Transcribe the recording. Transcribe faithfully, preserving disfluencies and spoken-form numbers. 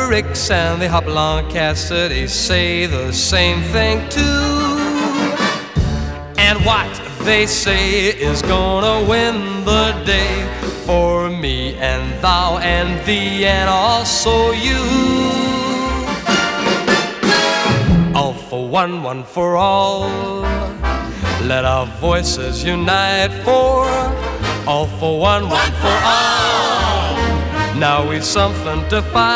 Ricks and the Hopalong Cassidy say the same thing too. And what they say is gonna win the day for me and thou and thee and also you. All for one, one for all. Let our voices unite for all for one, one for all. Now we've something to fight.